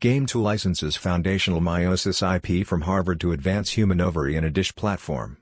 Game2 licenses foundational meiosis IP from Harvard to advance human ovary in a dish platform.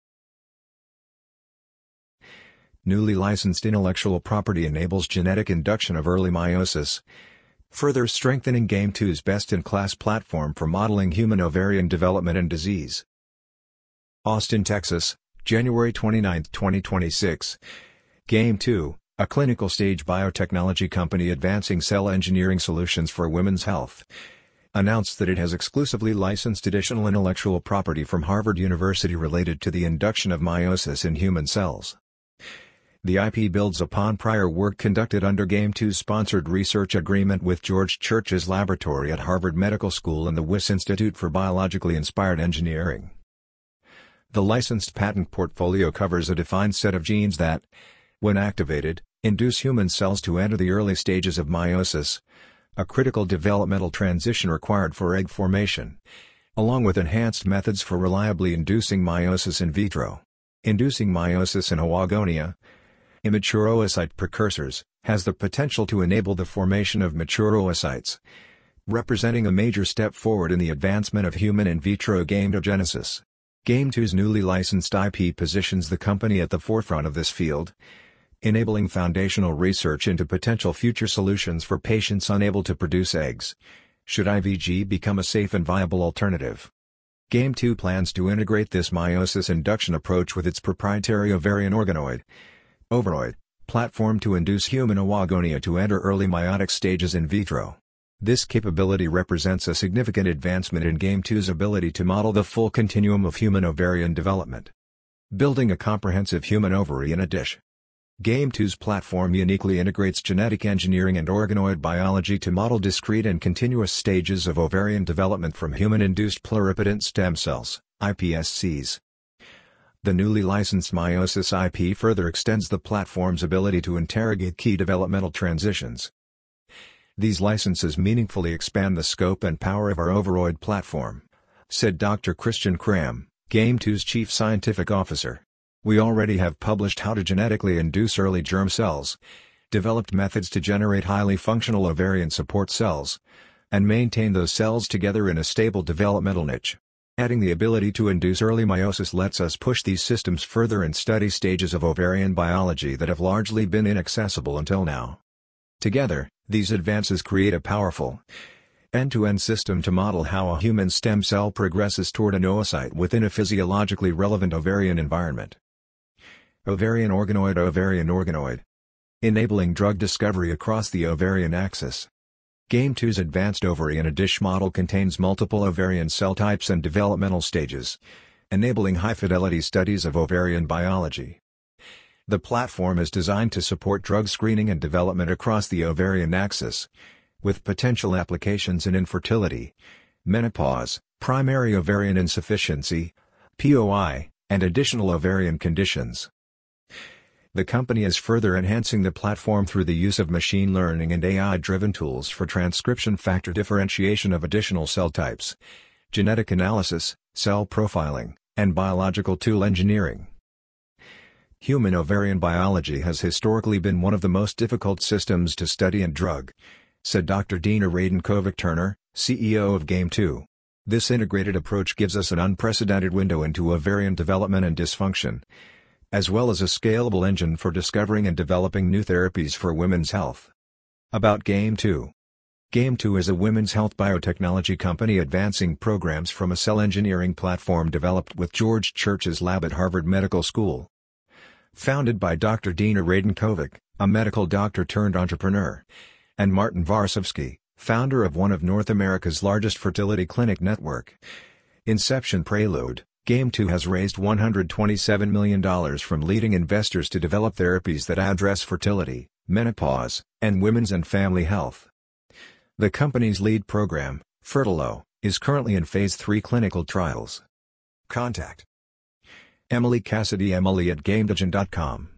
Newly licensed intellectual property enables genetic induction of early meiosis, further strengthening Game2's best-in-class platform for modeling human ovarian development and disease. Austin, Texas, January 29, 2026. Game2, a clinical-stage biotechnology company advancing cell engineering solutions for women's health, announced that it has exclusively licensed additional intellectual property from Harvard University related to the induction of meiosis in human cells. The IP builds upon prior work conducted under Game2's sponsored research agreement with George Church's laboratory at Harvard Medical School and the Wyss Institute for Biologically Inspired Engineering. The licensed patent portfolio covers a defined set of genes that, when activated, induce human cells to enter the early stages of meiosis, a critical developmental transition required for egg formation, along with enhanced methods for reliably inducing meiosis in vitro. Inducing meiosis in oogonia, immature oocyte precursors, has the potential to enable the formation of mature oocytes, representing a major step forward in the advancement of human in vitro gametogenesis. Game2's newly licensed IP positions the company at the forefront of this field, enabling foundational research into potential future solutions for patients unable to produce eggs, should IVG become a safe and viable alternative. Game2 plans to integrate this meiosis induction approach with its proprietary ovarian organoid platform to induce human oogonia to enter early meiotic stages in vitro. This capability represents a significant advancement in Game2's ability to model the full continuum of human ovarian development. Building a comprehensive human ovary in a dish. Game2's platform uniquely integrates genetic engineering and organoid biology to model discrete and continuous stages of ovarian development from human-induced pluripotent stem cells, iPSCs. The newly licensed meiosis IP further extends the platform's ability to interrogate key developmental transitions. These licenses meaningfully expand the scope and power of our Ovaroid platform, said Dr. Christian Kram, Game2's chief scientific officer. We already have published how to genetically induce early germ cells, developed methods to generate highly functional ovarian support cells, and maintain those cells together in a stable developmental niche. Adding the ability to induce early meiosis lets us push these systems further and study stages of ovarian biology that have largely been inaccessible until now. Together, these advances create a powerful, end-to-end system to model how a human stem cell progresses toward an oocyte within a physiologically relevant ovarian environment. Ovarian organoid. Enabling drug discovery across the ovarian axis. Game2's advanced ovary in a dish model contains multiple ovarian cell types and developmental stages, enabling high-fidelity studies of ovarian biology. The platform is designed to support drug screening and development across the ovarian axis, with potential applications in infertility, menopause, primary ovarian insufficiency, POI, and additional ovarian conditions. The company is further enhancing the platform through the use of machine learning and AI-driven tools for transcription factor differentiation of additional cell types, genetic analysis, cell profiling, and biological tool engineering. Human ovarian biology has historically been one of the most difficult systems to study and drug, said Dr. Dina Radenkovic-Turner, CEO of Game2. This integrated approach gives us an unprecedented window into ovarian development and dysfunction, as well as a scalable engine for discovering and developing new therapies for women's health. About Game2. Game2 is a women's health biotechnology company advancing programs from a cell engineering platform developed with George Church's lab at Harvard Medical School. Founded by Dr. Dina Radenkovic, a medical doctor turned entrepreneur, and Martin Varsovsky, founder of one of North America's largest fertility clinic network. Inception Prelude, Game2 has raised $127 million from leading investors to develop therapies that address fertility, menopause, and women's and family health. The company's lead program, Fertilo, is currently in Phase 3 clinical trials. Contact Emily Cassidy, Emily@gametogen.com.